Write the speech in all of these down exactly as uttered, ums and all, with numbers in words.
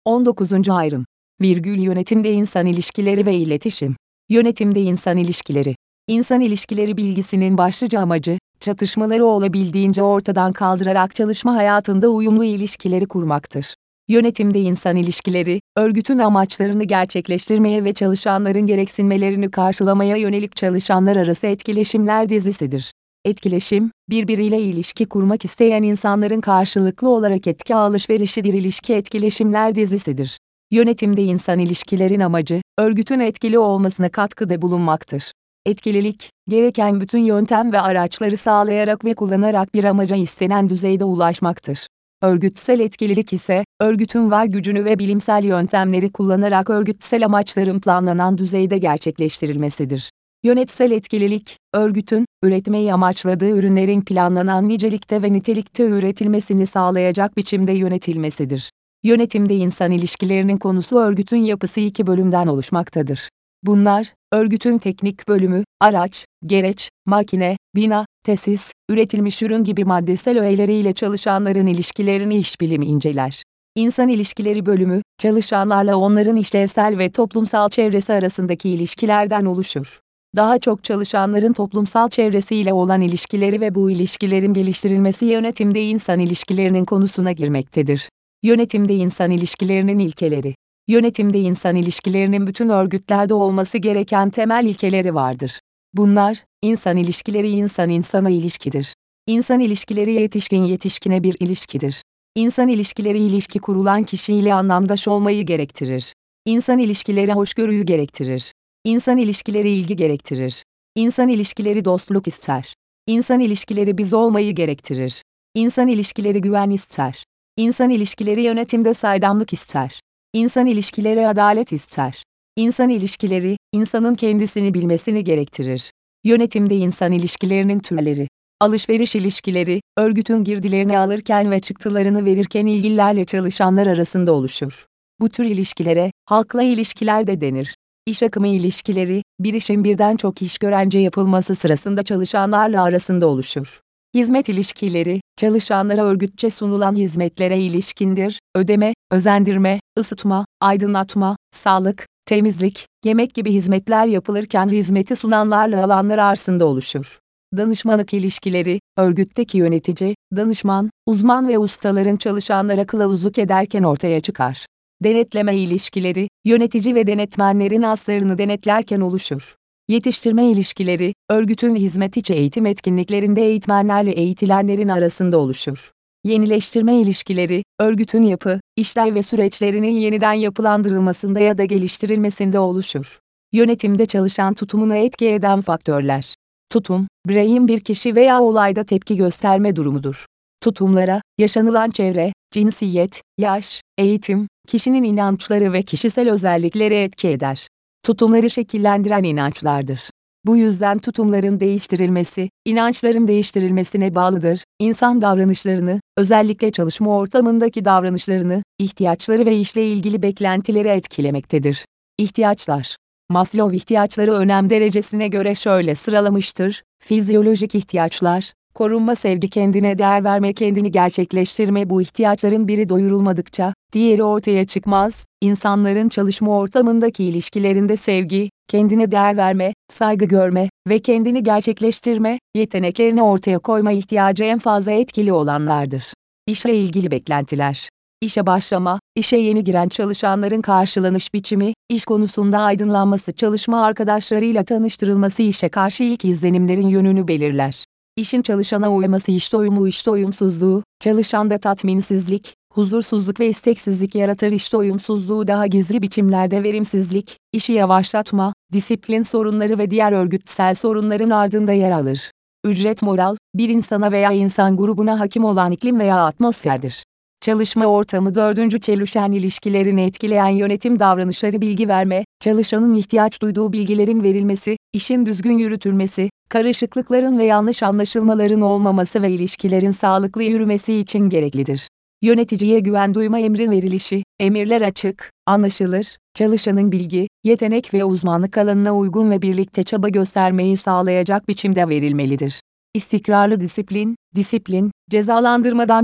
on dokuzuncu ayrım. Virgül Yönetimde insan ilişkileri ve iletişim. Yönetimde insan ilişkileri. İnsan ilişkileri bilgisinin başlıca amacı, çatışmaları olabildiğince ortadan kaldırarak çalışma hayatında uyumlu ilişkileri kurmaktır. Yönetimde insan ilişkileri, örgütün amaçlarını gerçekleştirmeye ve çalışanların gereksinimlerini karşılamaya yönelik çalışanlar arası etkileşimler dizisidir. Etkileşim, birbiriyle ilişki kurmak isteyen insanların karşılıklı olarak etki alışverişidir. İlişki etkileşimler dizisidir. Yönetimde insan ilişkilerin amacı, örgütün etkili olmasına katkıda bulunmaktır. Etkililik, gereken bütün yöntem ve araçları sağlayarak ve kullanarak bir amaca istenen düzeyde ulaşmaktır. Örgütsel etkililik ise, örgütün var gücünü ve bilimsel yöntemleri kullanarak örgütsel amaçların planlanan düzeyde gerçekleştirilmesidir. Yönetsel etkililik, örgütün, üretmeyi amaçladığı ürünlerin planlanan nicelikte ve nitelikte üretilmesini sağlayacak biçimde yönetilmesidir. Yönetimde insan ilişkilerinin konusu örgütün yapısı iki bölümden oluşmaktadır. Bunlar, örgütün teknik bölümü, araç, gereç, makine, bina, tesis, üretilmiş ürün gibi maddesel öğeleriyle çalışanların ilişkilerini işbilimi inceler. İnsan ilişkileri bölümü, çalışanlarla onların işlevsel ve toplumsal çevresi arasındaki ilişkilerden oluşur. Daha çok çalışanların toplumsal çevresiyle olan ilişkileri ve bu ilişkilerin geliştirilmesi yönetimde insan ilişkilerinin konusuna girmektedir. Yönetimde insan ilişkilerinin ilkeleri. Yönetimde insan ilişkilerinin bütün örgütlerde olması gereken temel ilkeleri vardır. Bunlar, insan ilişkileri insan-insana ilişkidir. İnsan ilişkileri yetişkin-yetişkine bir ilişkidir. İnsan ilişkileri ilişki kurulan kişiyle anlamdaş olmayı gerektirir. İnsan ilişkileri hoşgörüyü gerektirir. İnsan ilişkileri ilgi gerektirir. İnsan ilişkileri dostluk ister. İnsan ilişkileri biz olmayı gerektirir. İnsan ilişkileri güven ister. İnsan ilişkileri yönetimde saydamlık ister. İnsan ilişkileri adalet ister. İnsan ilişkileri, insanın kendisini bilmesini gerektirir. Yönetimde insan ilişkilerinin türleri. Alışveriş ilişkileri, örgütün girdilerini alırken ve çıktılarını verirken ilgililerle çalışanlar arasında oluşur. Bu tür ilişkilere, halkla ilişkiler de denir. İş akımı ilişkileri, bir işin birden çok iş görence yapılması sırasında çalışanlarla arasında oluşur. Hizmet ilişkileri, çalışanlara örgütçe sunulan hizmetlere ilişkindir. Ödeme, özendirme, ısıtma, aydınlatma, sağlık, temizlik, yemek gibi hizmetler yapılırken hizmeti sunanlarla alanlar arasında oluşur. Danışmanlık ilişkileri, örgütteki yönetici, danışman, uzman ve ustaların çalışanlara kılavuzluk ederken ortaya çıkar. Denetleme ilişkileri, yönetici ve denetmenlerin aslarını denetlerken oluşur. Yetiştirme ilişkileri, örgütün hizmet içi eğitim etkinliklerinde eğitmenlerle eğitilenlerin arasında oluşur. Yenileştirme ilişkileri, örgütün yapı, işlev ve süreçlerinin yeniden yapılandırılmasında ya da geliştirilmesinde oluşur. Yönetimde çalışan tutumunu etki eden faktörler. Tutum, bireyin bir kişi veya olayda tepki gösterme durumudur. Tutumlara, yaşanılan çevre, cinsiyet, yaş, eğitim, kişinin inançları ve kişisel özellikleri etki eder. Tutumları şekillendiren inançlardır. Bu yüzden tutumların değiştirilmesi, inançların değiştirilmesine bağlıdır. İnsan davranışlarını, özellikle çalışma ortamındaki davranışlarını, ihtiyaçları ve işle ilgili beklentileri etkilemektedir. İhtiyaçlar. Maslow ihtiyaçları önem derecesine göre şöyle sıralamıştır: fizyolojik ihtiyaçlar, korunma, sevgi, kendine değer verme, kendini gerçekleştirme. Bu ihtiyaçların biri doyurulmadıkça, diğeri ortaya çıkmaz. İnsanların çalışma ortamındaki ilişkilerinde sevgi, kendine değer verme, saygı görme ve kendini gerçekleştirme, yeteneklerini ortaya koyma ihtiyacı en fazla etkili olanlardır. İşle ilgili beklentiler. İşe başlama, işe yeni giren çalışanların karşılanış biçimi, iş konusunda aydınlanması, çalışma arkadaşlarıyla tanıştırılması işe karşı ilk izlenimlerin yönünü belirler. İşin çalışana uyması, işte uyumu, işte uyumsuzluğu, çalışanda tatminsizlik, huzursuzluk ve isteksizlik yaratır. İşte uyumsuzluğu daha gizli biçimlerde verimsizlik, işi yavaşlatma, disiplin sorunları ve diğer örgütsel sorunların ardında yer alır. Ücret, moral, bir insana veya insan grubuna hakim olan iklim veya atmosferdir. Çalışma ortamı. Dördüncü çelişen ilişkilerini etkileyen yönetim davranışları: bilgi verme, çalışanın ihtiyaç duyduğu bilgilerin verilmesi, işin düzgün yürütülmesi, karışıklıkların ve yanlış anlaşılmaların olmaması ve ilişkilerin sağlıklı yürümesi için gereklidir. Yöneticiye güven duyma, emrin verilişi, emirler açık, anlaşılır, çalışanın bilgi, yetenek ve uzmanlık alanına uygun ve birlikte çaba göstermeyi sağlayacak biçimde verilmelidir. İstikrarlı disiplin, disiplin, cezalandırmadan çok,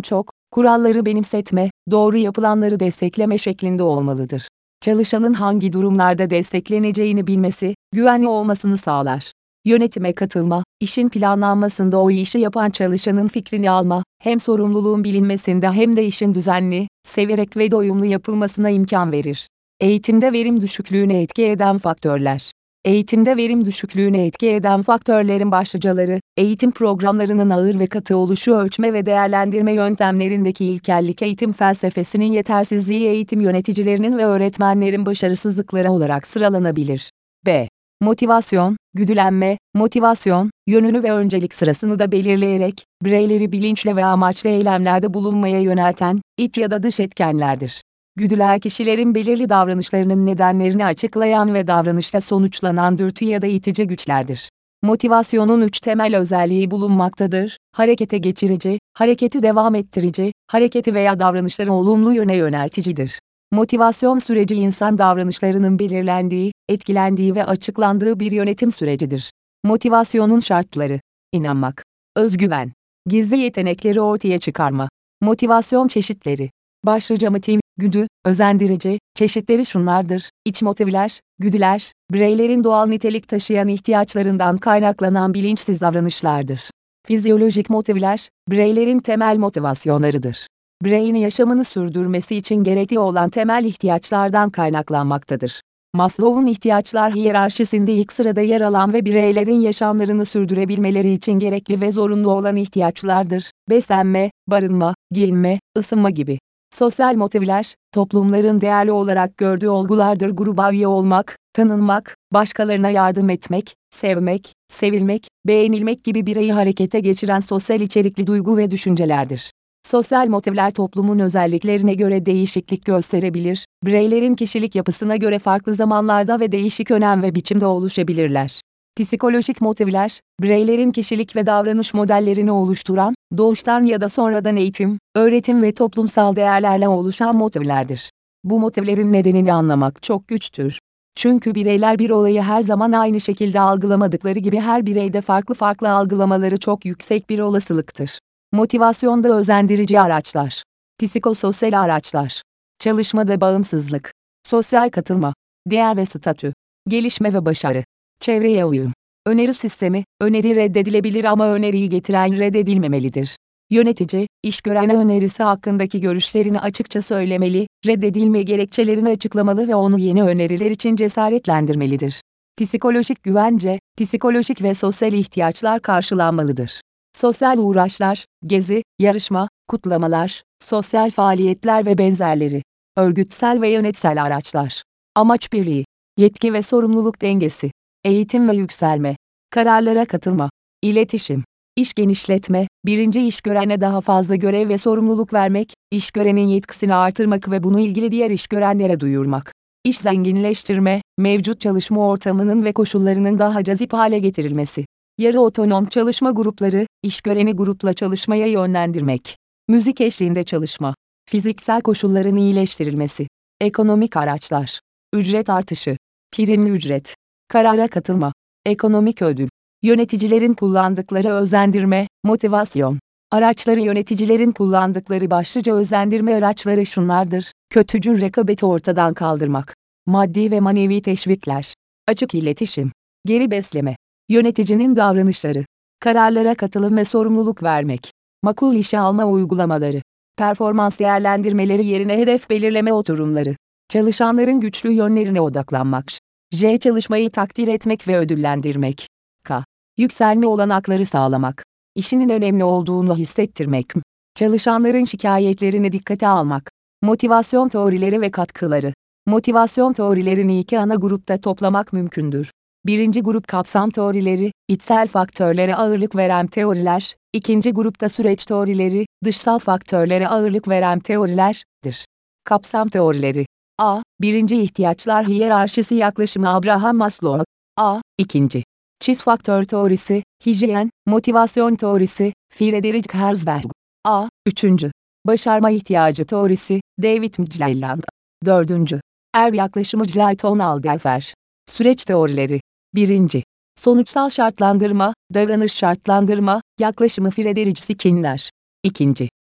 kuralları benimsetme, doğru yapılanları destekleme şeklinde olmalıdır. Çalışanın hangi durumlarda destekleneceğini bilmesi, güvenli olmasını sağlar. Yönetime katılma, işin planlanmasında o işi yapan çalışanın fikrini alma, hem sorumluluğun bilinmesinde hem de işin düzenli, severek ve doyumlu yapılmasına imkan verir. Eğitimde verim düşüklüğüne etki eden faktörler. Eğitimde verim düşüklüğüne etki eden faktörlerin başlıcaları, eğitim programlarının ağır ve katı oluşu, ölçme ve değerlendirme yöntemlerindeki ilkellik, eğitim felsefesinin yetersizliği, eğitim yöneticilerinin ve öğretmenlerin başarısızlıkları olarak sıralanabilir. B. Motivasyon, güdülenme, motivasyon, yönünü ve öncelik sırasını da belirleyerek, bireyleri bilinçli ve amaçlı eylemlerde bulunmaya yönelten, iç ya da dış etkenlerdir. Güdüler kişilerin belirli davranışlarının nedenlerini açıklayan ve davranışta sonuçlanan dürtü ya da itici güçlerdir. Motivasyonun üç temel özelliği bulunmaktadır: harekete geçirici, hareketi devam ettirici, hareketi veya davranışları olumlu yöne yönelticidir. Motivasyon süreci insan davranışlarının belirlendiği, etkilendiği ve açıklandığı bir yönetim sürecidir. Motivasyonun şartları: İnanmak, özgüven, gizli yetenekleri ortaya çıkarma. Motivasyon çeşitleri. Başlıca motiv, güdü, özendirici, çeşitleri şunlardır: İç motivler, güdüler, bireylerin doğal nitelik taşıyan ihtiyaçlarından kaynaklanan bilinçsiz davranışlardır. Fizyolojik motivler, bireylerin temel motivasyonlarıdır. Bireyin yaşamını sürdürmesi için gerekli olan temel ihtiyaçlardan kaynaklanmaktadır. Maslow'un ihtiyaçlar hiyerarşisinde ilk sırada yer alan ve bireylerin yaşamlarını sürdürebilmeleri için gerekli ve zorunlu olan ihtiyaçlardır: beslenme, barınma, giyinme, ısınma gibi. Sosyal motivler, toplumların değerli olarak gördüğü olgulardır: gruba üye olmak, tanınmak, başkalarına yardım etmek, sevmek, sevilmek, beğenilmek gibi bireyi harekete geçiren sosyal içerikli duygu ve düşüncelerdir. Sosyal motivler toplumun özelliklerine göre değişiklik gösterebilir, bireylerin kişilik yapısına göre farklı zamanlarda ve değişik önem ve biçimde oluşabilirler. Psikolojik motivler, bireylerin kişilik ve davranış modellerini oluşturan, doğuştan ya da sonradan eğitim, öğretim ve toplumsal değerlerle oluşan motivlerdir. Bu motivlerin nedenini anlamak çok güçtür. Çünkü bireyler bir olayı her zaman aynı şekilde algılamadıkları gibi her bireyde farklı farklı algılamaları çok yüksek bir olasılıktır. Motivasyonda özendirici araçlar. Psikososyal araçlar. Çalışmada bağımsızlık. Sosyal katılma. Değer ve statü. Gelişme ve başarı. Çevreye uyum. Öneri sistemi, öneri reddedilebilir ama öneriyi getiren reddedilmemelidir. Yönetici, işgörene önerisi hakkındaki görüşlerini açıkça söylemeli, reddedilme gerekçelerini açıklamalı ve onu yeni öneriler için cesaretlendirmelidir. Psikolojik güvence, psikolojik ve sosyal ihtiyaçlar karşılanmalıdır. Sosyal uğraşlar, gezi, yarışma, kutlamalar, sosyal faaliyetler ve benzerleri. Örgütsel ve yönetsel araçlar. Amaç birliği, yetki ve sorumluluk dengesi, eğitim ve yükselme, kararlara katılma, iletişim, iş genişletme, birinci işgörene daha fazla görev ve sorumluluk vermek, işgörenin yetkisini artırmak ve bunu ilgili diğer işgörenlere duyurmak. İş zenginleştirme, mevcut çalışma ortamının ve koşullarının daha cazip hale getirilmesi. Yarı otonom çalışma grupları, işgöreni grupla çalışmaya yönlendirmek. Müzik eşliğinde çalışma. Fiziksel koşulların iyileştirilmesi. Ekonomik araçlar. Ücret artışı. Primli ücret. Karara katılma. Ekonomik ödül. Yöneticilerin kullandıkları özendirme, motivasyon. Araçları. Yöneticilerin kullandıkları başlıca özendirme araçları şunlardır: kötücül rekabeti ortadan kaldırmak. Maddi ve manevi teşvikler. Açık iletişim. Geri besleme. Yöneticinin davranışları. Kararlara katılım ve sorumluluk vermek. Makul işe alma uygulamaları. Performans değerlendirmeleri yerine hedef belirleme oturumları. Çalışanların güçlü yönlerine odaklanmak. J. Çalışmayı takdir etmek ve ödüllendirmek. K. Yükselme olanakları sağlamak. İşinin önemli olduğunu hissettirmek. Çalışanların şikayetlerini dikkate almak. Motivasyon teorileri ve katkıları. Motivasyon teorilerini iki ana grupta toplamak mümkündür. Birinci grup kapsam teorileri, içsel faktörlere ağırlık veren teoriler, ikinci grupta süreç teorileri, dışsal faktörlere ağırlık veren teorilerdir. Kapsam teorileri. A. Birinci ihtiyaçlar hiyerarşisi yaklaşımı Abraham Maslow. A. İkinci. Çift faktör teorisi, hijyen, motivasyon teorisi, Friedrich Herzberg. A. Üçüncü. Başarma ihtiyacı teorisi, David Magellan. Dördüncü. Er yaklaşımı Clayton Alderfer. Süreç teorileri. Birinci. Sonuçsal şartlandırma, davranış şartlandırma, yaklaşımı Friedrich Skinner. İkinci.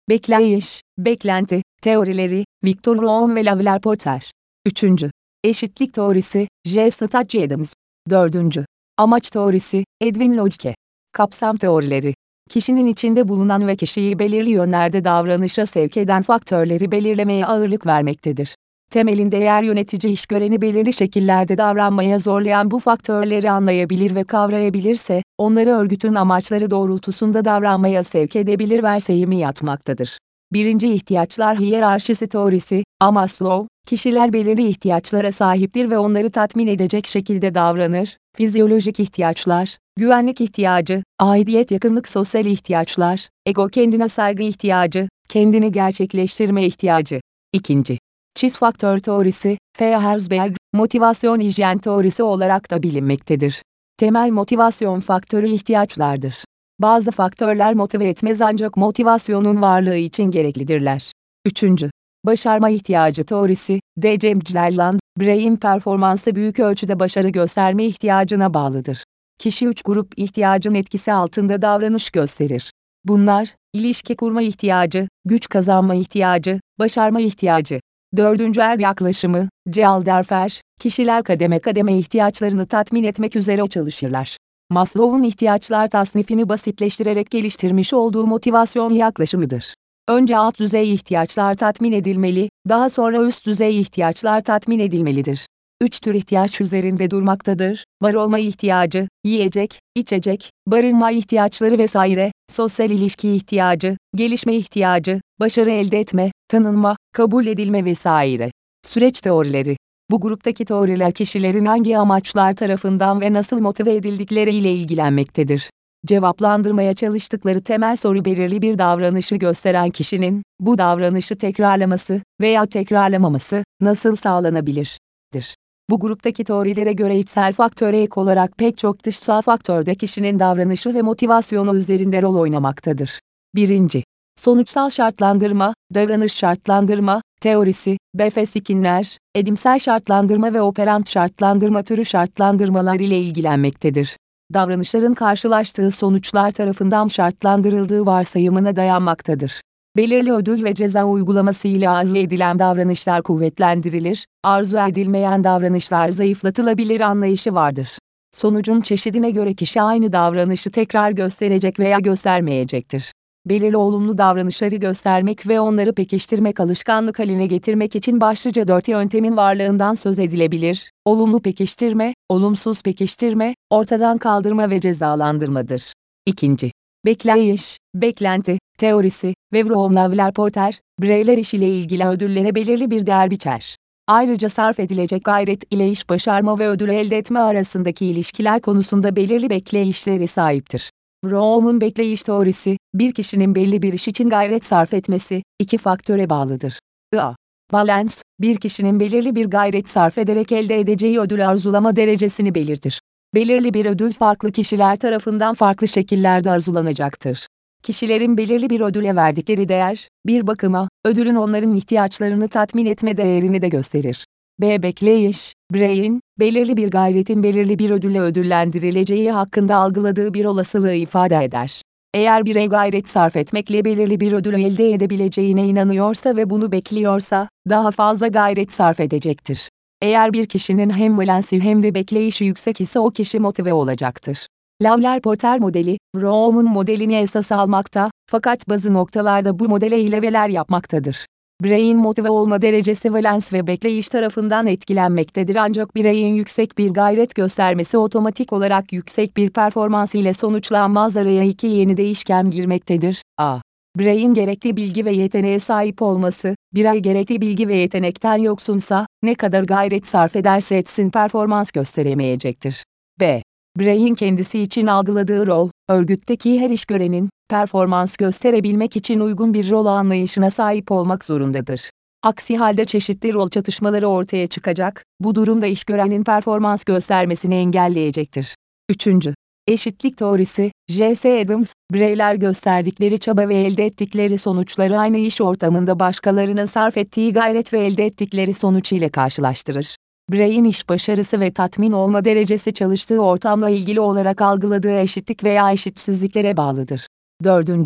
Bekleyiş, beklenti, teorileri, Victor Room ve Lavler Porter. Üçüncü. Eşitlik teorisi, J. Stacey Adams. Dördüncü. Amaç teorisi, Edwin Locke. Kapsam teorileri. Kişinin içinde bulunan ve kişiyi belirli yönlerde davranışa sevk eden faktörleri belirlemeye ağırlık vermektedir. Temelinde eğer yönetici işgöreni belirli şekillerde davranmaya zorlayan bu faktörleri anlayabilir ve kavrayabilirse, onları örgütün amaçları doğrultusunda davranmaya sevk edebilir varsayımı yatmaktadır. Birinci ihtiyaçlar hiyerarşisi teorisi, Maslow, kişiler belirli ihtiyaçlara sahiptir ve onları tatmin edecek şekilde davranır. Fizyolojik ihtiyaçlar, güvenlik ihtiyacı, aidiyet, yakınlık, sosyal ihtiyaçlar, ego, kendine saygı ihtiyacı, kendini gerçekleştirme ihtiyacı. İkinci. Çift faktör teorisi, Feyerabend, motivasyon hijyen teorisi olarak da bilinmektedir. Temel motivasyon faktörü ihtiyaçlardır. Bazı faktörler motive etmez ancak motivasyonun varlığı için gereklidirler. Üçüncü. Başarma ihtiyacı teorisi, D. Cemcilerland, bireyin performansı büyük ölçüde başarı gösterme ihtiyacına bağlıdır. Kişi üç grup ihtiyacın etkisi altında davranış gösterir. Bunlar, ilişki kurma ihtiyacı, güç kazanma ihtiyacı, başarma ihtiyacı. Dördüncü er yaklaşımı, C. Alderfer, kişiler kademe kademe ihtiyaçlarını tatmin etmek üzere çalışırlar. Maslow'un ihtiyaçlar tasnifini basitleştirerek geliştirmiş olduğu motivasyon yaklaşımıdır. Önce alt düzey ihtiyaçlar tatmin edilmeli, daha sonra üst düzey ihtiyaçlar tatmin edilmelidir. Üç tür ihtiyaç üzerinde durmaktadır: var olma ihtiyacı, yiyecek, içecek, barınma ihtiyaçları vesaire, sosyal ilişki ihtiyacı, gelişme ihtiyacı, başarı elde etme, tanınma, kabul edilme vesaire. Süreç teorileri. Bu gruptaki teoriler kişilerin hangi amaçlar tarafından ve nasıl motive edildikleri ile ilgilenmektedir. Cevaplandırmaya çalıştıkları temel soru belirli bir davranışı gösteren kişinin, bu davranışı tekrarlaması veya tekrarlamaması nasıl sağlanabilir?'dir. Bu gruptaki teorilere göre içsel faktöre ek olarak pek çok dışsal faktör de kişinin davranışı ve motivasyonu üzerinde rol oynamaktadır. Birinci. Sonuçsal şartlandırma, davranış şartlandırma teorisi, B. Skinner, edimsel şartlandırma ve operant şartlandırma türü şartlandırmalar ile ilgilenmektedir. Davranışların karşılaştığı sonuçlar tarafından şartlandırıldığı varsayımına dayanmaktadır. Belirli ödül ve ceza uygulaması ile arzu edilen davranışlar kuvvetlendirilir, arzu edilmeyen davranışlar zayıflatılabilir anlayışı vardır. Sonucun çeşidine göre kişi aynı davranışı tekrar gösterecek veya göstermeyecektir. Belirli olumlu davranışları göstermek ve onları pekiştirmek alışkanlık haline getirmek için başlıca dört yöntemin varlığından söz edilebilir: olumlu pekiştirme, olumsuz pekiştirme, ortadan kaldırma ve cezalandırmadır. İkinci. Bekleyiş, beklenti teorisi ve Lavler Porter, bireyler iş ile ilgili ödüllere belirli bir değer biçer. Ayrıca sarf edilecek gayret ile iş başarma ve ödül elde etme arasındaki ilişkiler konusunda belirli bekleyişlere sahiptir. Vroom'un bekleyiş teorisi, bir kişinin belli bir iş için gayret sarf etmesi, iki faktöre bağlıdır. A. Balance, bir kişinin belirli bir gayret sarf ederek elde edeceği ödül arzulama derecesini belirtir. Belirli bir ödül farklı kişiler tarafından farklı şekillerde arzulanacaktır. Kişilerin belirli bir ödüle verdikleri değer, bir bakıma, ödülün onların ihtiyaçlarını tatmin etme değerini de gösterir. B. Bekleyiş, bireyin, belirli bir gayretin belirli bir ödülle ödüllendirileceği hakkında algıladığı bir olasılığı ifade eder. Eğer birey gayret sarf etmekle belirli bir ödülü elde edebileceğine inanıyorsa ve bunu bekliyorsa, daha fazla gayret sarf edecektir. Eğer bir kişinin hem valensi hem de bekleyişi yüksek ise o kişi motive olacaktır. Lavler Porter modeli, Vroom'un modelini esas almakta, fakat bazı noktalarda bu modele ileveler yapmaktadır. Bireyin motive olma derecesi valens ve bekleyiş tarafından etkilenmektedir ancak bireyin yüksek bir gayret göstermesi otomatik olarak yüksek bir performans ile sonuçlanmaz. Araya iki yeni değişken girmektedir. A. Bireyin gerekli bilgi ve yeteneğe sahip olması, birey gerekli bilgi ve yetenekten yoksunsa, ne kadar gayret sarf ederse etsin performans gösteremeyecektir. B. Bireyin kendisi için algıladığı rol, örgütteki her işgörenin, performans gösterebilmek için uygun bir rol anlayışına sahip olmak zorundadır. Aksi halde çeşitli rol çatışmaları ortaya çıkacak, bu durumda işgörenin performans göstermesini engelleyecektir. Üçüncü. Eşitlik teorisi, J S Adams, bireyler gösterdikleri çaba ve elde ettikleri sonuçları aynı iş ortamında başkalarının sarf ettiği gayret ve elde ettikleri sonuç ile karşılaştırır. Bireyin iş başarısı ve tatmin olma derecesi çalıştığı ortamla ilgili olarak algıladığı eşitlik veya eşitsizliklere bağlıdır. Dördüncü.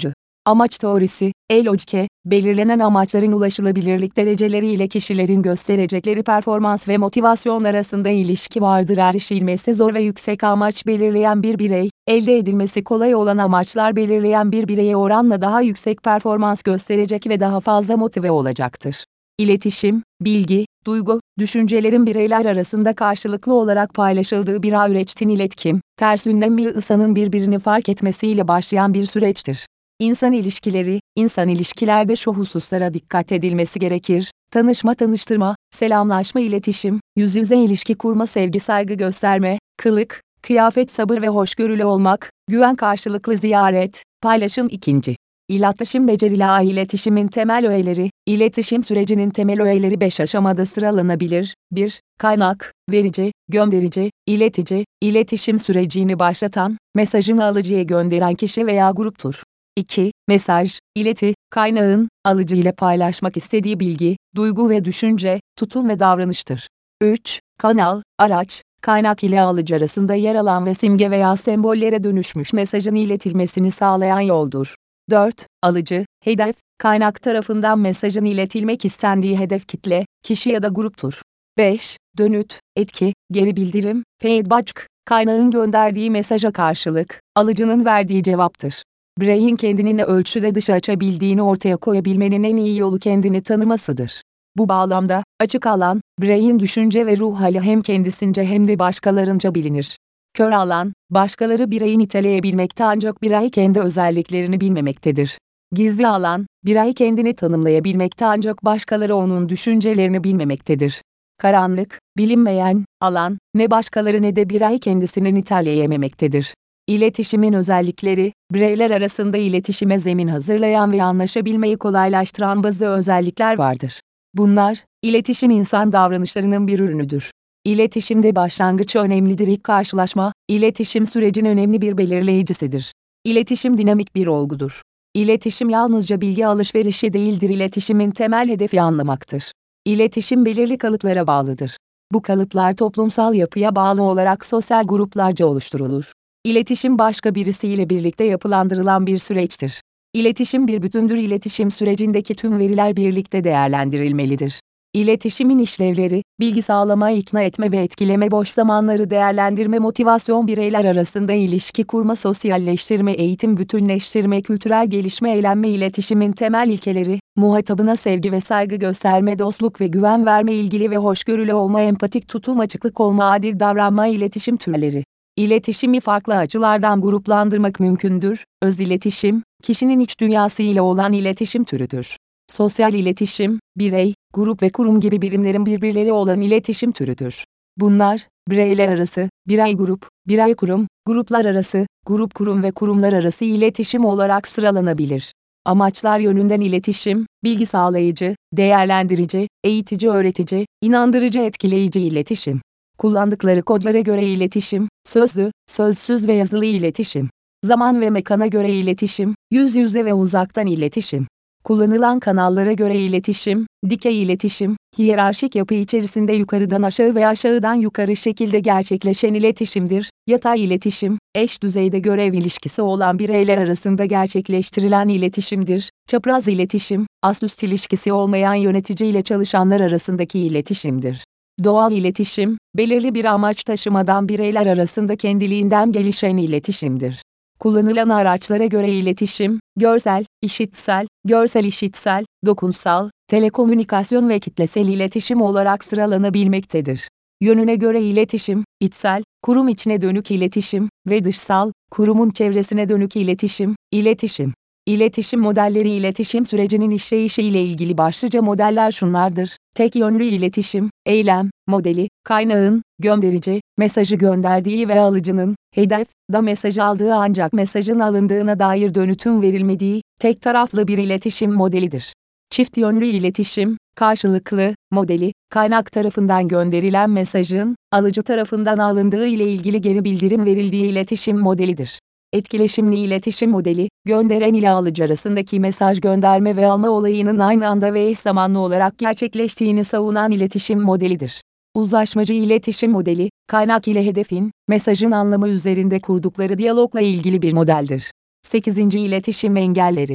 Amaç teorisi, E-Logike, belirlenen amaçların ulaşılabilirlik dereceleriyle kişilerin gösterecekleri performans ve motivasyon arasında ilişki vardır. Erişilmesi zor ve yüksek amaç belirleyen bir birey, elde edilmesi kolay olan amaçlar belirleyen bir bireye oranla daha yüksek performans gösterecek ve daha fazla motive olacaktır. İletişim, bilgi, duygu, düşüncelerin bireyler arasında karşılıklı olarak paylaşıldığı bir ağ üretin iletkim, ters ünlem ve ısanın birbirini fark etmesiyle başlayan bir süreçtir. İnsan ilişkileri, insan ilişkilerde şu hususlara dikkat edilmesi gerekir: tanışma, tanıştırma, selamlaşma, iletişim, yüz yüze ilişki kurma, sevgi, saygı gösterme, kılık, kıyafet, sabır ve hoşgörülü olmak, güven, karşılıklı ziyaret, paylaşım. İkinci. İletişim becerileri. İletişimin temel öğeleri, iletişim sürecinin temel öğeleri beş aşamada sıralanabilir. bir. Kaynak, verici, gönderici, iletici, iletişim sürecini başlatan, mesajını alıcıya gönderen kişi veya gruptur. iki. Mesaj, ileti, kaynağın, alıcı ile paylaşmak istediği bilgi, duygu ve düşünce, tutum ve davranıştır. üç. Kanal, araç, kaynak ile alıcı arasında yer alan ve simge veya sembollere dönüşmüş mesajın iletilmesini sağlayan yoldur. dört. Alıcı, hedef, kaynak tarafından mesajın iletilmek istendiği hedef kitle, kişi ya da gruptur. beş. Dönüt, etki, geri bildirim, feedback, kaynağın gönderdiği mesaja karşılık, alıcının verdiği cevaptır. Bireyin kendini ne ölçüde dışa açabildiğini ortaya koyabilmenin en iyi yolu kendini tanımasıdır. Bu bağlamda, açık alan, bireyin düşünce ve ruh hali hem kendisince hem de başkalarınca bilinir. Kör alan, başkaları bireyi niteleyebilmekte ancak birey kendi özelliklerini bilmemektedir. Gizli alan, birey kendini tanımlayabilmekte ancak başkaları onun düşüncelerini bilmemektedir. Karanlık, bilinmeyen alan, ne başkaları ne de birey kendisini niteleyememektedir. İletişimin özellikleri, bireyler arasında iletişime zemin hazırlayan ve anlaşabilmeyi kolaylaştıran bazı özellikler vardır. Bunlar, iletişim insan davranışlarının bir ürünüdür. İletişimde başlangıç önemlidir. İlk karşılaşma, iletişim sürecin önemli bir belirleyicisidir. İletişim dinamik bir olgudur. İletişim yalnızca bilgi alışverişi değildir. İletişimin temel hedefi anlamaktır. İletişim belirli kalıplara bağlıdır. Bu kalıplar toplumsal yapıya bağlı olarak sosyal gruplarca oluşturulur. İletişim başka birisiyle birlikte yapılandırılan bir süreçtir. İletişim bir bütündür. İletişim sürecindeki tüm veriler birlikte değerlendirilmelidir. İletişimin işlevleri, bilgi sağlama, ikna etme ve etkileme, boş zamanları değerlendirme, motivasyon, bireyler arasında ilişki kurma, sosyalleştirme, eğitim, bütünleştirme, kültürel gelişme, eğlenme. İletişimin temel ilkeleri, muhatabına sevgi ve saygı gösterme, dostluk ve güven verme, ilgili ve hoşgörülü olma, empatik tutum, açıklık olma, adil davranma. İletişim türleri. İletişimi farklı açılardan gruplandırmak mümkündür. Öz iletişim, kişinin iç dünyası ile olan iletişim türüdür. Sosyal iletişim, birey, grup ve kurum gibi birimlerin birbirleri olan iletişim türüdür. Bunlar, bireyler arası, birey grup, birey kurum, gruplar arası, grup kurum ve kurumlar arası iletişim olarak sıralanabilir. Amaçlar yönünden iletişim, bilgi sağlayıcı, değerlendirici, eğitici, öğretici, inandırıcı, etkileyici iletişim. Kullandıkları kodlara göre iletişim, sözlü, sözsüz ve yazılı iletişim. Zaman ve mekana göre iletişim, yüz yüze ve uzaktan iletişim. Kullanılan kanallara göre iletişim, dikey iletişim, hiyerarşik yapı içerisinde yukarıdan aşağı ve aşağıdan yukarı şekilde gerçekleşen iletişimdir. Yatay iletişim, eş düzeyde görev ilişkisi olan bireyler arasında gerçekleştirilen iletişimdir. Çapraz iletişim, ast-üst ilişkisi olmayan yönetici ile çalışanlar arasındaki iletişimdir. Doğal iletişim, belirli bir amaç taşımadan bireyler arasında kendiliğinden gelişen iletişimdir. Kullanılan araçlara göre iletişim, görsel, işitsel, görsel işitsel, dokunsal, telekomünikasyon ve kitlesel iletişim olarak sıralanabilmektedir. Yönüne göre iletişim, içsel, kurum içine dönük iletişim ve dışsal, kurumun çevresine dönük iletişim, iletişim. İletişim modelleri. İletişim sürecinin işleyişi ile ilgili başlıca modeller şunlardır: tek yönlü iletişim, eylem modeli, kaynağın, gönderici, mesajı gönderdiği ve alıcının, hedef, da mesajı aldığı ancak mesajın alındığına dair dönütün verilmediği, tek taraflı bir iletişim modelidir. Çift yönlü iletişim, karşılıklı, modeli, kaynak tarafından gönderilen mesajın, alıcı tarafından alındığı ile ilgili geri bildirim verildiği iletişim modelidir. Etkileşimli iletişim modeli, gönderen ile alıcı arasındaki mesaj gönderme ve alma olayının aynı anda ve eş zamanlı olarak gerçekleştiğini savunan iletişim modelidir. Uzlaşmacı iletişim modeli, kaynak ile hedefin, mesajın anlamı üzerinde kurdukları diyalogla ilgili bir modeldir. sekizinci İletişim engelleri.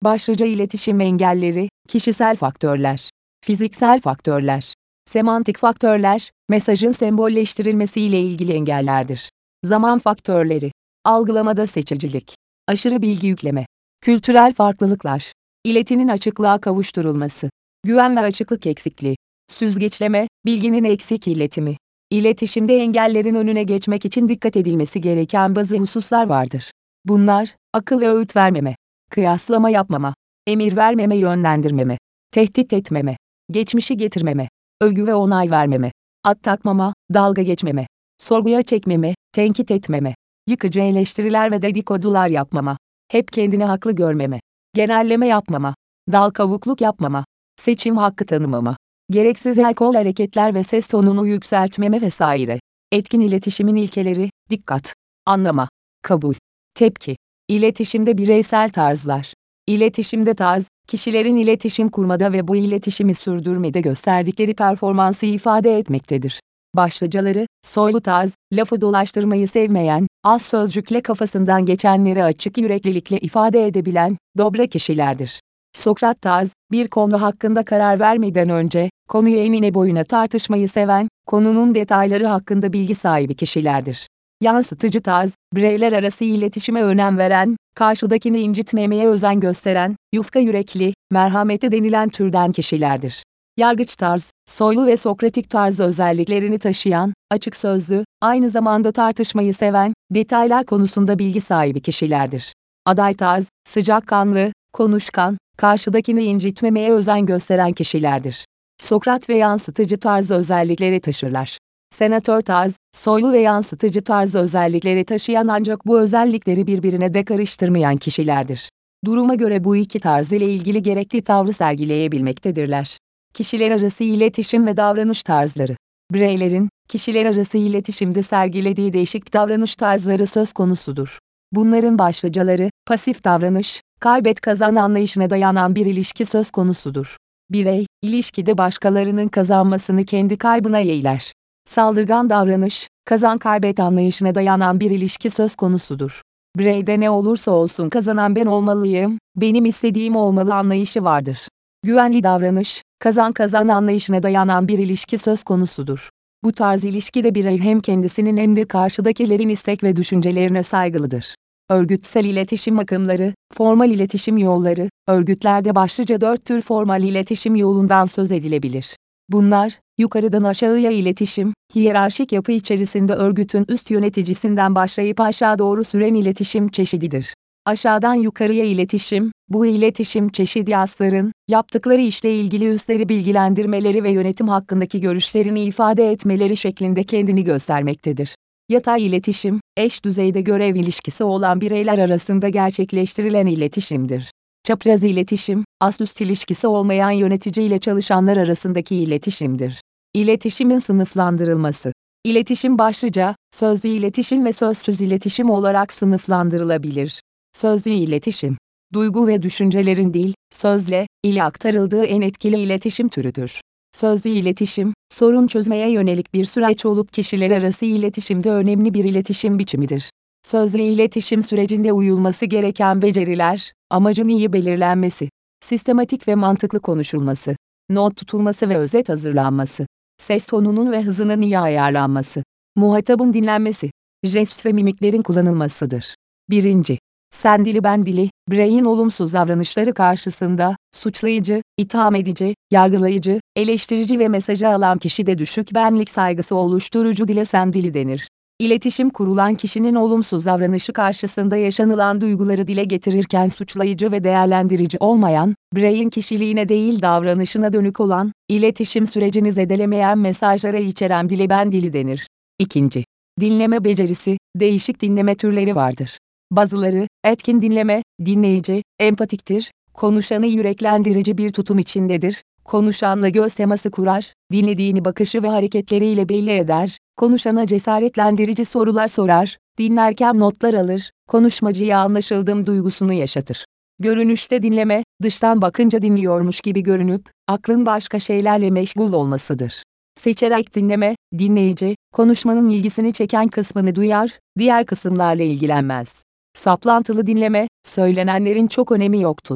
Başlıca iletişim engelleri, kişisel faktörler, fiziksel faktörler, semantik faktörler, mesajın sembolleştirilmesiyle ilgili engellerdir. Zaman faktörleri, algılamada seçicilik, aşırı bilgi yükleme, kültürel farklılıklar, iletinin açıklığa kavuşturulması, güven ve açıklık eksikliği, süzgeçleme, bilginin eksik iletimi. İletişimde engellerin önüne geçmek için dikkat edilmesi gereken bazı hususlar vardır. Bunlar, akıl ve öğüt vermeme, kıyaslama yapmama, emir vermeme, yönlendirmeme, tehdit etmeme, geçmişi getirmeme, övgü ve onay vermeme, at takmama, dalga geçmeme, sorguya çekmeme, tenkit etmeme, yıkıcı eleştiriler ve dedikodular yapmama, hep kendini haklı görmeme, genelleme yapmama, dal kavukluk yapmama, seçim hakkı tanımama, gereksiz el kol hareketler ve ses tonunu yükseltmeme vesaire. Etkin iletişimin ilkeleri, dikkat, anlama, kabul, tepki. İletişimde bireysel tarzlar. İletişimde tarz, kişilerin iletişim kurmada ve bu iletişimi sürdürmede gösterdikleri performansı ifade etmektedir. Başlıcaları, soylu tarz, lafı dolaştırmayı sevmeyen, az sözcükle kafasından geçenleri açık yüreklilikle ifade edebilen, dobra kişilerdir. Sokrat tarz, bir konu hakkında karar vermeden önce, konuyu enine boyuna tartışmayı seven, konunun detayları hakkında bilgi sahibi kişilerdir. Yansıtıcı tarz, bireyler arası iletişime önem veren, karşıdakini incitmemeye özen gösteren, yufka yürekli, merhameti denilen türden kişilerdir. Yargıç tarz, soylu ve sokratik tarz özelliklerini taşıyan, açık sözlü, aynı zamanda tartışmayı seven, detaylar konusunda bilgi sahibi kişilerdir. Aday tarz, sıcakkanlı, konuşkan, karşıdakini incitmemeye özen gösteren kişilerdir. Sokrat ve yansıtıcı tarz özellikleri taşırlar. Senatör tarz, soylu ve yansıtıcı tarz özellikleri taşıyan ancak bu özellikleri birbirine de karıştırmayan kişilerdir. Duruma göre bu iki tarz ile ilgili gerekli tavrı sergileyebilmektedirler. Kişiler arası iletişim ve davranış tarzları. Bireylerin, kişiler arası iletişimde sergilediği değişik davranış tarzları söz konusudur. Bunların başlıcaları, pasif davranış, kaybet kazan anlayışına dayanan bir ilişki söz konusudur. Birey, ilişkide başkalarının kazanmasını kendi kaybına yeğler. Saldırgan davranış, kazan kaybet anlayışına dayanan bir ilişki söz konusudur. Bireyde ne olursa olsun kazanan ben olmalıyım, benim istediğim olmalı anlayışı vardır. Güvenli davranış, kazan kazan anlayışına dayanan bir ilişki söz konusudur. Bu tarz ilişkide birey hem kendisinin hem de karşıdakilerin istek ve düşüncelerine saygılıdır. Örgütsel iletişim akımları, formal iletişim yolları, örgütlerde başlıca dört tür formal iletişim yolundan söz edilebilir. Bunlar, yukarıdan aşağıya iletişim, hiyerarşik yapı içerisinde örgütün üst yöneticisinden başlayıp aşağı doğru süren iletişim çeşididir. Aşağıdan yukarıya iletişim, bu iletişim çeşidi asların, yaptıkları işle ilgili üstleri bilgilendirmeleri ve yönetim hakkındaki görüşlerini ifade etmeleri şeklinde kendini göstermektedir. Yatay iletişim, eş düzeyde görev ilişkisi olan bireyler arasında gerçekleştirilen iletişimdir. Çapraz iletişim, ast-üst ilişkisi olmayan yönetici ile çalışanlar arasındaki iletişimdir. İletişimin sınıflandırılması. İletişim başlıca, sözlü iletişim ve sözsüz iletişim olarak sınıflandırılabilir. Sözlü iletişim, duygu ve düşüncelerin dil, sözle, ile aktarıldığı en etkili iletişim türüdür. Sözlü iletişim, sorun çözmeye yönelik bir süreç olup kişiler arası iletişimde önemli bir iletişim biçimidir. Sözlü iletişim sürecinde uyulması gereken beceriler, amacın iyi belirlenmesi, sistematik ve mantıklı konuşulması, not tutulması ve özet hazırlanması, ses tonunun ve hızının iyi ayarlanması, muhatabın dinlenmesi, jest ve mimiklerin kullanılmasıdır. birinci. Sen dili ben dili, bireyin olumsuz davranışları karşısında, suçlayıcı, itham edici, yargılayıcı, eleştirici ve mesajı alan kişide düşük benlik saygısı oluşturucu dile sen dili denir. İletişim kurulan kişinin olumsuz davranışı karşısında yaşanılan duyguları dile getirirken suçlayıcı ve değerlendirici olmayan, bireyin kişiliğine değil davranışına dönük olan, iletişim sürecini zedelemeyen mesajlara içeren dile ben dili denir. İkinci. Dinleme becerisi, değişik dinleme türleri vardır. Bazıları, etkin dinleme, dinleyici, empatiktir, konuşanı yüreklendirici bir tutum içindedir, konuşanla göz teması kurar, dinlediğini bakışı ve hareketleriyle belli eder, konuşana cesaretlendirici sorular sorar, dinlerken notlar alır, konuşmacıya anlaşıldığım duygusunu yaşatır. Görünüşte dinleme, dıştan bakınca dinliyormuş gibi görünüp, aklın başka şeylerle meşgul olmasıdır. Seçerek dinleme, dinleyici, konuşmanın ilgisini çeken kısmını duyar, diğer kısımlarla ilgilenmez. Saplantılı dinleme, söylenenlerin çok önemi yoktur.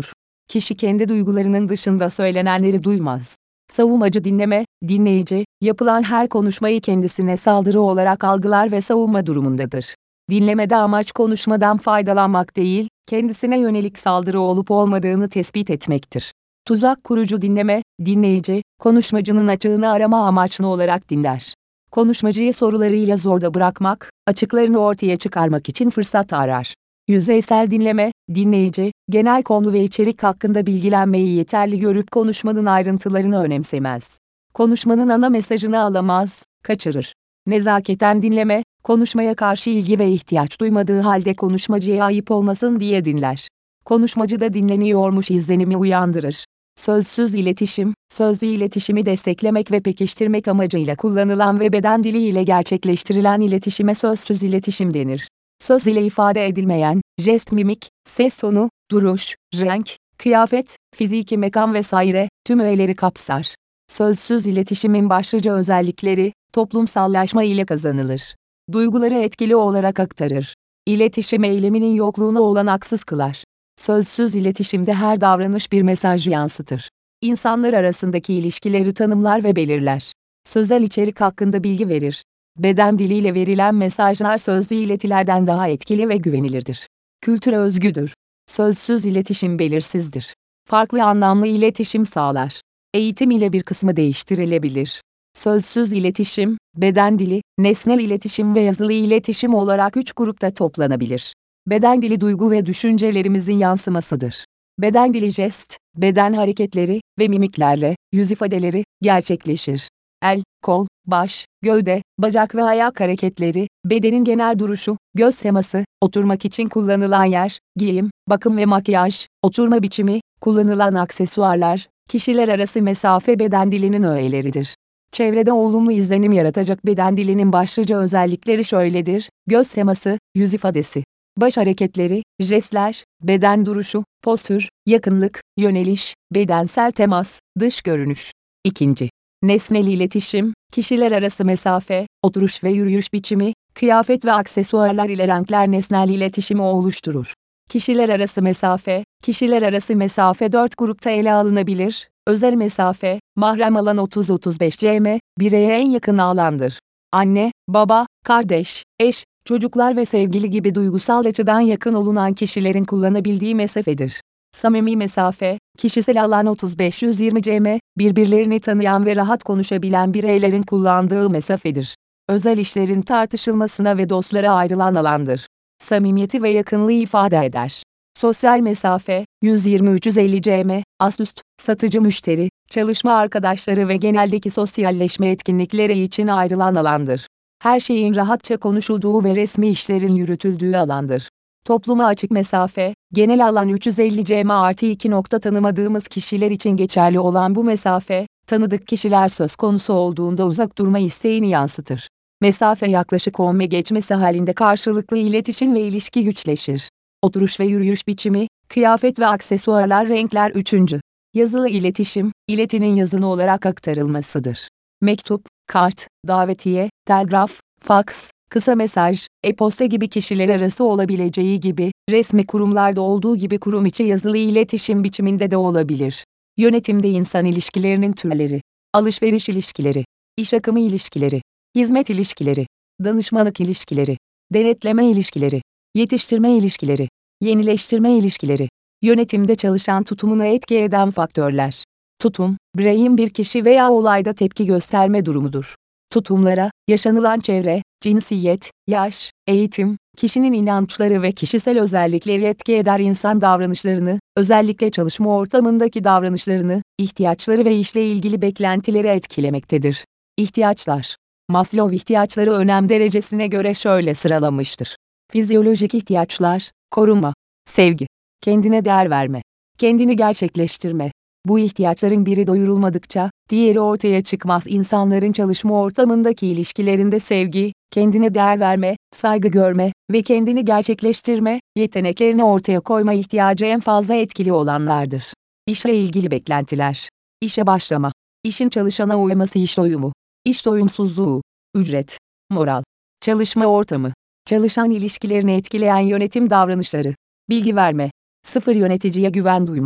Kişi kendi duygularının dışında söylenenleri duymaz. Savunmacı dinleme, dinleyici, yapılan her konuşmayı kendisine saldırı olarak algılar ve savunma durumundadır. Dinlemede amaç konuşmadan faydalanmak değil, kendisine yönelik saldırı olup olmadığını tespit etmektir. Tuzak kurucu dinleme, dinleyici, konuşmacının açığını arama amaçlı olarak dinler. Konuşmacıyı sorularıyla zorda bırakmak, açıklarını ortaya çıkarmak için fırsat arar. Yüzeysel dinleme, dinleyici, genel konu ve içerik hakkında bilgilenmeyi yeterli görüp konuşmanın ayrıntılarını önemsemez. Konuşmanın ana mesajını alamaz, kaçırır. Nezaketen dinleme, konuşmaya karşı ilgi ve ihtiyaç duymadığı halde konuşmacıya ayıp olmasın diye dinler. Konuşmacı da dinleniyormuş izlenimi uyandırır. Sözsüz iletişim, sözlü iletişimi desteklemek ve pekiştirmek amacıyla kullanılan ve beden dili ile gerçekleştirilen iletişime sözsüz iletişim denir. Söz ile ifade edilmeyen, jest, mimik, ses tonu, duruş, renk, kıyafet, fiziki mekan vesaire, tüm öğeleri kapsar. Sözsüz iletişimin başlıca özellikleri, toplumsallaşma ile kazanılır. Duyguları etkili olarak aktarır. İletişim eyleminin yokluğunu olanaksız kılar. Sözsüz iletişimde her davranış bir mesaj yansıtır. İnsanlar arasındaki ilişkileri tanımlar ve belirler. Sözel içerik hakkında bilgi verir. Beden diliyle verilen mesajlar sözlü iletilerden daha etkili ve güvenilirdir. Kültüre özgüdür. Sözsüz iletişim belirsizdir. Farklı anlamlı iletişim sağlar. Eğitim ile bir kısmı değiştirilebilir. Sözsüz iletişim, beden dili, nesnel iletişim ve yazılı iletişim olarak üç grupta toplanabilir. Beden dili duygu ve düşüncelerimizin yansımasıdır. Beden dili jest, beden hareketleri ve mimiklerle, yüz ifadeleri, gerçekleşir. El, kol, baş, gövde, bacak ve ayak hareketleri, bedenin genel duruşu, göz teması, oturmak için kullanılan yer, giyim, bakım ve makyaj, oturma biçimi, kullanılan aksesuarlar, kişiler arası mesafe beden dilinin öğeleridir. Çevrede olumlu izlenim yaratacak beden dilinin başlıca özellikleri şöyledir: göz teması, yüz ifadesi, baş hareketleri, jestler, beden duruşu, postür, yakınlık, yöneliş, bedensel temas, dış görünüş. İkinci. Nesnel iletişim, kişiler arası mesafe, oturuş ve yürüyüş biçimi, kıyafet ve aksesuarlar ile renkler nesnel iletişimi oluşturur. Kişiler arası mesafe, kişiler arası mesafe dört grupta ele alınabilir. Özel mesafe, mahrem alan otuz otuz beş cm, bireye en yakın alandır. Anne, baba, kardeş, eş, çocuklar ve sevgili gibi duygusal açıdan yakın olunan kişilerin kullanabildiği mesafedir. Samimi mesafe, kişisel alan otuz beş yüz yirmi cm, birbirlerini tanıyan ve rahat konuşabilen bireylerin kullandığı mesafedir. Özel işlerin tartışılmasına ve dostlara ayrılan alandır. Samimiyeti ve yakınlığı ifade eder. Sosyal mesafe, yüz yirmi üç yüz elli cm, ast-üst, satıcı müşteri, çalışma arkadaşları ve geneldeki sosyalleşme etkinlikleri için ayrılan alandır. Her şeyin rahatça konuşulduğu ve resmi işlerin yürütüldüğü alandır. Topluma açık mesafe, genel alan üç yüz elli cm artı iki nokta tanımadığımız kişiler için geçerli olan bu mesafe, tanıdık kişiler söz konusu olduğunda uzak durma isteğini yansıtır. Mesafe yaklaşık on metre geçmesi halinde karşılıklı iletişim ve ilişki güçleşir. Oturuş ve yürüyüş biçimi, kıyafet ve aksesuarlar renkler üçüncü. Yazılı iletişim, iletinin yazılı olarak aktarılmasıdır. Mektup, kart, davetiye, telgraf, faks, kısa mesaj, e-posta gibi kişiler arası olabileceği gibi, resmi kurumlarda olduğu gibi kurum içi yazılı iletişim biçiminde de olabilir. Yönetimde insan ilişkilerinin türleri, alışveriş ilişkileri, iş akımı ilişkileri, hizmet ilişkileri, danışmanlık ilişkileri, denetleme ilişkileri, yetiştirme ilişkileri, yenileştirme ilişkileri, yönetimde çalışan tutumunu etki eden faktörler. Tutum, bireyin bir kişi veya olayda tepki gösterme durumudur. Tutumlara, yaşanılan çevre, cinsiyet, yaş, eğitim, kişinin inançları ve kişisel özellikleri etki eder insan davranışlarını, özellikle çalışma ortamındaki davranışlarını, ihtiyaçları ve işle ilgili beklentileri etkilemektedir. İhtiyaçlar. Maslow ihtiyaçları önem derecesine göre şöyle sıralamıştır. Fizyolojik ihtiyaçlar, korunma, sevgi, kendine değer verme, kendini gerçekleştirme. Bu ihtiyaçların biri doyurulmadıkça, diğeri ortaya çıkmaz. İnsanların çalışma ortamındaki ilişkilerinde sevgi, kendine değer verme, saygı görme ve kendini gerçekleştirme, yeteneklerini ortaya koyma ihtiyacı en fazla etkili olanlardır. İşle ilgili beklentiler. İşe başlama, işin çalışana uyması, iş doyumu, iş doyumsuzluğu, ücret, moral, çalışma ortamı, çalışan ilişkilerini etkileyen yönetim davranışları, bilgi verme, sıfır yöneticiye güven duyma,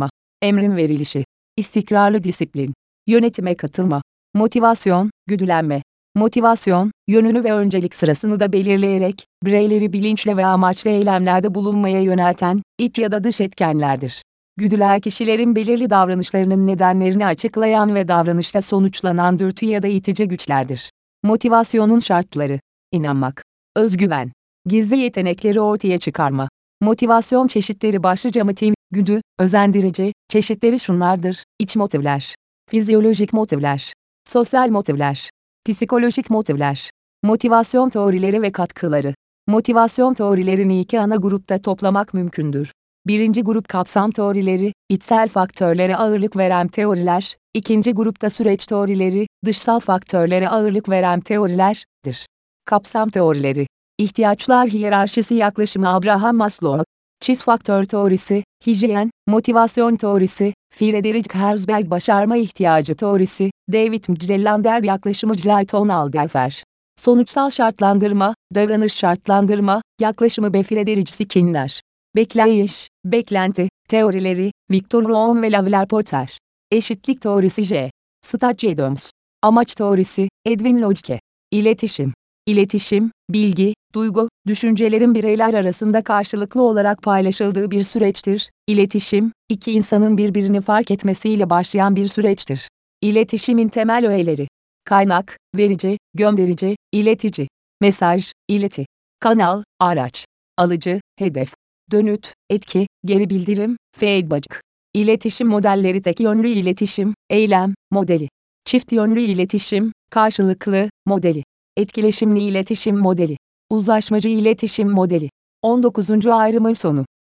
emrin verilişi, istikrarlı disiplin, yönetime katılma, motivasyon, güdülenme, motivasyon, yönünü ve öncelik sırasını da belirleyerek, bireyleri bilinçli ve amaçlı eylemlerde bulunmaya yönelten, iç ya da dış etkenlerdir. Güdüler kişilerin belirli davranışlarının nedenlerini açıklayan ve davranışta sonuçlanan dürtü ya da itici güçlerdir. Motivasyonun şartları: İnanmak, özgüven, gizli yetenekleri ortaya çıkarma. Motivasyon çeşitleri başlıca motiv, güdü, özendirici, çeşitleri şunlardır: İç motivler, fizyolojik motivler, sosyal motivler, psikolojik motivler. Motivasyon teorileri ve katkıları. Motivasyon teorilerini iki ana grupta toplamak mümkündür. Birinci grup kapsam teorileri, içsel faktörlere ağırlık veren teoriler, ikinci grupta süreç teorileri, dışsal faktörlere ağırlık veren teorilerdir. Kapsam teorileri. İhtiyaçlar hiyerarşisi yaklaşımı Abraham Maslow, çift faktör teorisi, hijyen, motivasyon teorisi, Friedrich Herzberg başarma ihtiyacı teorisi, David Mcgelander yaklaşımı Clayton Alderfer. Sonuçsal şartlandırma, davranış şartlandırma yaklaşımı B. Friedrich Skinner. Bekleyiş, beklenti, teorileri, Victor Room ve Lavler Porter. Eşitlik teorisi J. Stach Adams. Amaç teorisi, Edwin Lodge. İletişim. İletişim, bilgi, duygu, düşüncelerin bireyler arasında karşılıklı olarak paylaşıldığı bir süreçtir. İletişim, iki insanın birbirini fark etmesiyle başlayan bir süreçtir. İletişimin temel öğeleri: kaynak, verici, gönderici, iletici, mesaj, ileti, kanal, araç, alıcı, hedef, dönüt, etki, geri bildirim, feedback. İletişim modelleri: tek yönlü iletişim, eylem, modeli. Çift yönlü iletişim, karşılıklı, modeli. Etkileşimli iletişim modeli. Uzlaşmacı iletişim modeli. on dokuzuncu ayrımın sonu.